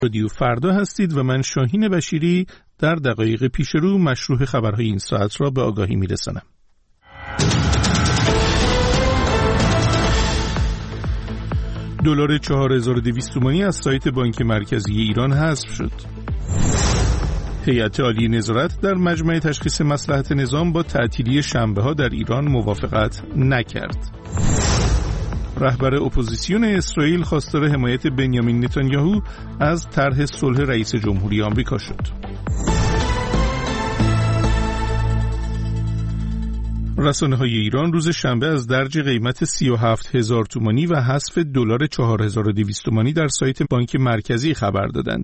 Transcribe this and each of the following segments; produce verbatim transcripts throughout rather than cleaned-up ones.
رادیو فردا هستید و من شاهین بشیری در دقایق پیش رو مشروح خبرهای این ساعت را به آگاهی میرسانم. دلار چهار هزار و دویست تومانی از سایت بانک مرکزی ایران حذف شد. هیئت عالی نظارت در مجمع تشخیص مصلحت نظام با تعطیلی شنبه‌ها در ایران موافقت نکرد. رهبر اپوزیسیون اسرائیل خواستار حمایت بنیامین نتانیاهو از طرح صلح رئیس جمهوری آمریکا شد. رسانه‌های ایران روز شنبه از درج قیمت سی و هفت هزار تومانی و حذف دلار چهار هزار و دویست تومانی در سایت بانک مرکزی خبر دادند.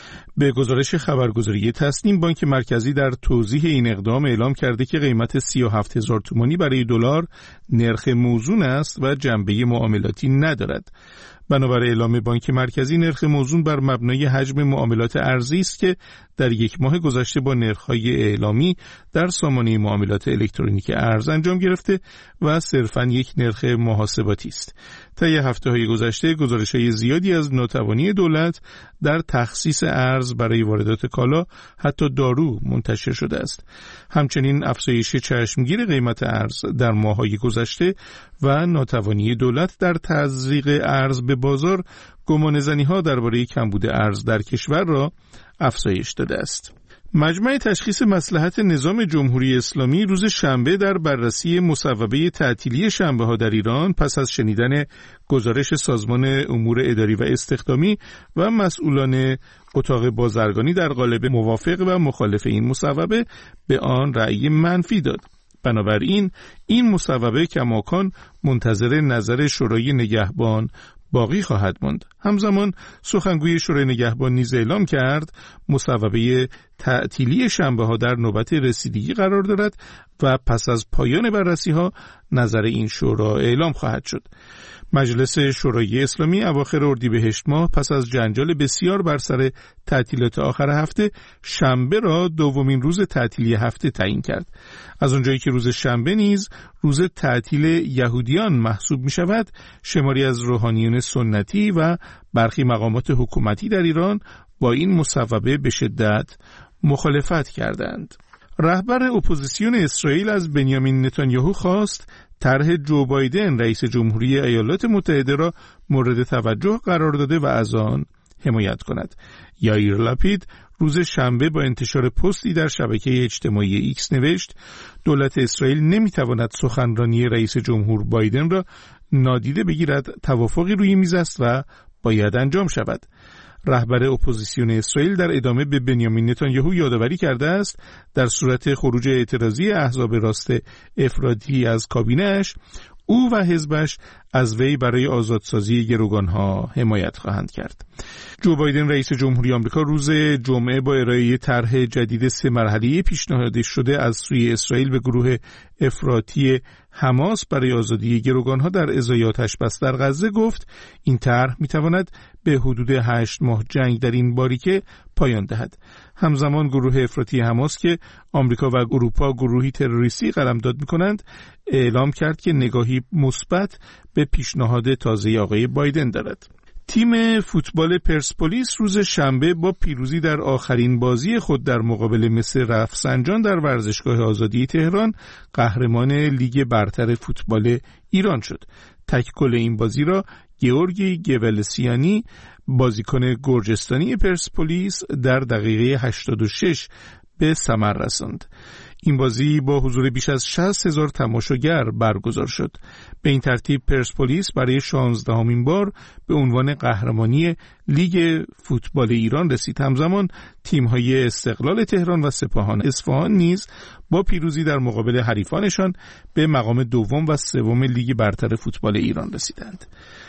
به گزارش خبرگزاری تسنیم، بانک مرکزی در توضیح این اقدام اعلام کرده که قیمت سی و هفت هزار تومانی برای دلار نرخ موزون است و جنبه معاملاتی ندارد. بنابر اعلام بانک مرکزی، نرخ موزون بر مبنای حجم معاملات ارزی است که در یک ماه گذشته با نرخ‌های اعلامی در سامانه معاملات الکترونیک ارز انجام گرفته و صرفاً یک نرخ محاسباتی است. طی هفته‌های گذشته گزارش‌های زیادی از ناتوانی دولت در تخصیص ارز برای واردات کالا، حتی دارو، منتشر شده است. همچنین افزایش چشمگیر قیمت ارز در ماه‌های گذشته و ناتوانی دولت در تزریق ارز به بازار گمانه‌زنی‌ها درباره کمبود ارز در کشور را افزایش داده است. مجمع تشخیص مصلحت نظام جمهوری اسلامی روز شنبه در بررسی مصوبه تعطیلی شنبه‌ها در ایران پس از شنیدن گزارش سازمان امور اداری و استخدامی و مسئولان اتاق بازرگانی در قالب موافق و مخالف این مصوبه به آن رأی منفی داد. بنابراین این مصوبه کماکان منتظر نظر شورای نگهبان باقی خواهد ماند. همزمان سخنگوی شورای نگهبان نیز اعلام کرد مصوبه تعطیلی شنبه‌ها در نوبت رسیدگی قرار دارد و پس از پایان بررسی‌ها نظر این شورا اعلام خواهد شد. مجلس شورای اسلامی اواخر اردیبهشت ماه پس از جنجال بسیار بر سر تعطیلات آخر هفته، شنبه را دومین روز تعطیلی هفته تعیین کرد. از اونجایی که روز شنبه نیز روز تعطیل یهودیان محسوب می شود، شماری از روحانیون سنتی و برخی مقامات حکومتی در ایران با این مصوبه به شدت مخالفت کردند. رهبر اپوزیسیون اسرائیل از بنیامین نتانیاهو خواست طرح جو بایدن رئیس جمهوری ایالات متحده را مورد توجه قرار داده و از آن حمایت کند. یائیر لپید روز شنبه با انتشار پستی در شبکه اجتماعی ایکس نوشت دولت اسرائیل نمیتواند سخنرانی رئیس جمهور بایدن را نادیده بگیرد، توافقی روی میز است و باید انجام شود. رهبر اپوزیسیون اسرائیل در ادامه به بنیامین نتانیاهو یادآوری کرده است در صورت خروج اعتراضی احزاب راست افراطی از کابینه‌اش، او و حزبش از وی برای آزادسازی گروگانها حمایت خواهند کرد. جو بایدن رئیس جمهوری آمریکا روز جمعه با ارائه طرح جدید سه مرحله‌ای پیشنهاد شده از سوی اسرائیل به گروه افراطی حماس برای آزادی گروگانها در ازای آتش بس در غزه گفت این طرح میتواند به حدود هشت ماه جنگ در این باریکه پایان دهد. همزمان گروه افراطی حماس که آمریکا و اروپا گروهی تروریستی قلمداد می‌کنند، اعلام کرد که نگاهی مثبت به پیشنهاد تازه آقای بایدن دارد. تیم فوتبال پرسپولیس روز شنبه با پیروزی در آخرین بازی خود در مقابل مصر رفسنجان در ورزشگاه آزادی تهران قهرمان لیگ برتر فوتبال ایران شد. تک گل این بازی را گیورگی گولسیانی، بازیکن گرجستانی پرسپولیس، در دقیقه هشتاد و شش به ثمر رساند. این بازی با حضور بیش از شصت هزار تماشاگر برگزار شد. به این ترتیب پرسپولیس برای شانزدهمین بار به عنوان قهرمانی لیگ فوتبال ایران رسید. همزمان تیم‌های استقلال تهران و سپاهان اصفهان نیز با پیروزی در مقابل حریفانشان به مقام دوم و سوم لیگ برتر فوتبال ایران رسیدند.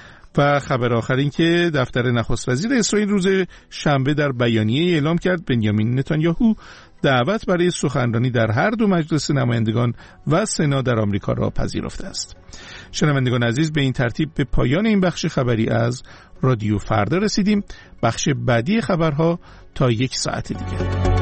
و خبر آخر این که دفتر نخست وزیر اسرائیل روز شنبه در بیانیه اعلام کرد بنیامین نتانیاهو دعوت برای سخنرانی در هر دو مجلس نمایندگان و سنا در آمریکا را پذیرفته است. شنوندگان عزیز، به این ترتیب به پایان این بخش خبری از رادیو فردا رسیدیم. بخش بعدی خبرها تا یک ساعت دیگر.